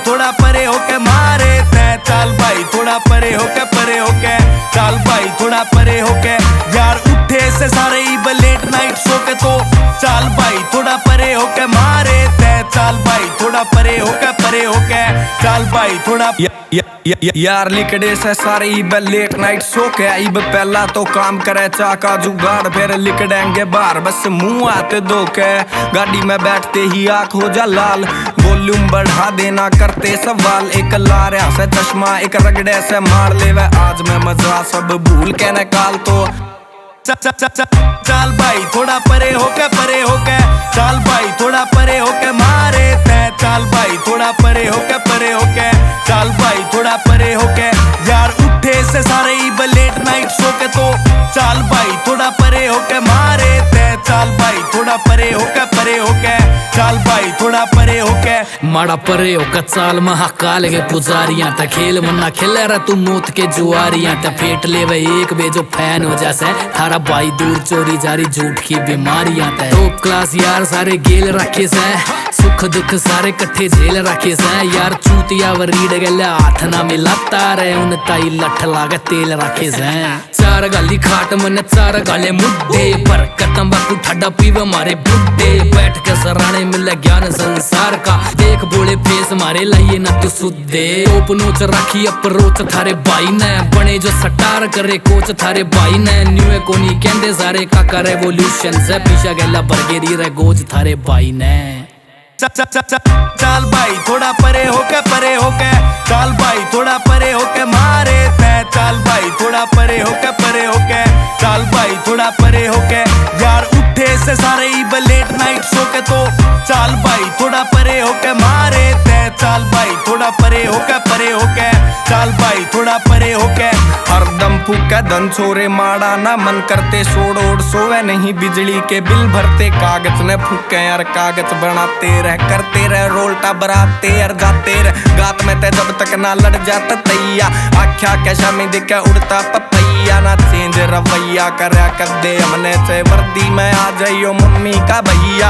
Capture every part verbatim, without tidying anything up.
थोड़ा परे होके मारे तै, चल भाई थोड़ा परे होके परे होके, चल भाई थोड़ा परे होके। यार उठे से सारे ही लेट नाइट सो के, तो चल भाई थोड़ा परे होके मारे तै, चल भाई थोड़ा परे होके परे होके, चल भाई थोड़ा या, या, या, या, यार लिकड़े से सारे इब लेट नाइट सो के, इब पहला तो काम करे चाका जुगाड़, फिर लिकड़ेंगे बाहर बस मुंह आते दो के। गाड़ी में बैठते ही आंख हो जा लाल, वॉल्यूम बढ़ा देना करते सवाल, एक लारे से चश्मा एक रगड़े से मार ले वे, आज मैं मजा सब भूल के निकाल। तो च, च, च, च, चल भाई थोड़ा परे होके परे होके, चल भाई थोड़ा परे होके मारे तै, चल भाई थोड़ा परे होके परे होके, चल भाई थोड़ा परे होके। यार उठे से सारे ही लेट नाइट सो के, तो चल भाई थोड़ा परे होके मारे तै, चल भाई थोड़ा परे होके परे होके, चल भाई थोड़ा परे होके। माड़ा परे होके चाल महाकाल के पुजारियां त खेल मन्ना खेले रहा तू मौत के जुआरियां त फेट ले वे एक बे जो फैन हो जैसे थारा भाई दूर चोरी जारी झूठ की बीमारियां त टॉप क्लास यार सारे गेल रखे से, सुख दुख सारे कट्ठे झेल रखे से। यार चूतिया वरीड गले हाथ ना मिलाता रहे, उन ताई लठ लागे तेल रखे से। चार गाली खाट मन चार गाले मुद्दे पर तंबाकू ठड्डा पीवे मारे बुड्ढे, बैठ के सराने मिले ज्ञान संसार का, देख बोले फेस मारे लाइए ना तू सुद्धे। टोप नोच रखी अप्रोच थारे भाई ने, बने जो सटार करे कोच थारे भाई ने, न्यू कोनी कहंदे सारे काका रेवोल्यूशन से, पीछा गला बरगेरी रे गोज थारे भाई ने। च, च, च, च, चल भाई थोड़ा परे होके परे होके, चल भाई थोड़ा परे होके मारे तै, चल भाई थोड़ा परे होके परे होके, चल भाई थोड़ा परे होके। यार उठे से सारे ही लेट नाइट सो के, तो चल भाई थोड़ा परे होके मारे तै, चल भाई थोड़ा परे होके परे होके, चल भाई थोड़ा परे होके। हरदम फूके धन छोरे माड़ा ना मन करते, सोड़ ओढ़ सोवे नहीं बिजली के बिल भरते, कागज ने फूके यार कागज बनाते रह, करते रह रोल्टा बराते यार जाते रह, गात में ते जब तक ना लड़ जाता तैया, आख्या कैसा में दिखे उड़ता पपैया, ना चेंज रवैया करया कर दे हमने से, वर्दी में आ जाइयो मम्मी का भैया।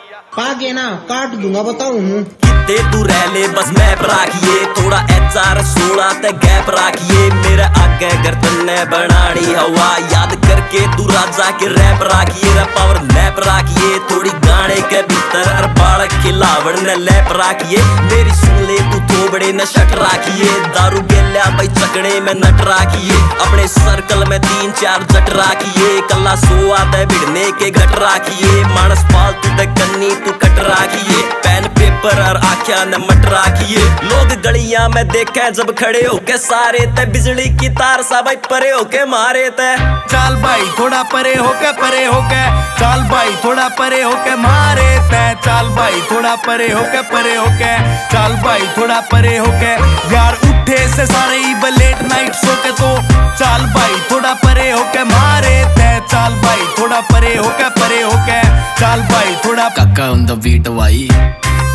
पागे ना काट दूंगा बताऊं दे तू रह ले बस मैप राखिए, थोड़ा एच आर सोलह ते गैप राखिए, मेरे आगे गर्दन ने बनानी हवा, याद करके तू राजा के रैप राखिए, रे पावर नैप राखिए, थोड़ी गाने के भीतर और बालक खिलावड़ ने लैप राखिए, मेरी सुन ले तू थोबड़े न शट राखिए, दारू गेल्या भाई चकड़े में नट राखिए, अपने सर्कल में तीन चार जट राखिए, कल्ला सोआ दे भिड़ने के घट राखिए, मानस फालतू दे कन्नी तू कट राखिए, पेन पेपर और आख्या न मट राखिए, लोग गलियां में देखे जब खड़े होके सारे ते, बिजली की तार सा भाई परे होके मारे ते, चल भाई थोड़ा परे होके परे होके, चल भाई थोड़ा परे होके मारे ते, चल भाई थोड़ा परे होके परे होके, चल भाई थोड़ा परे होके। यार उठे से सारे ही लेट नाइट सो के, तो चल भाई थोड़ा परे होके मारे ते, चल भाई थोड़ा परे होके परे होके, चल भाई थोड़ा काका on the beat भाई।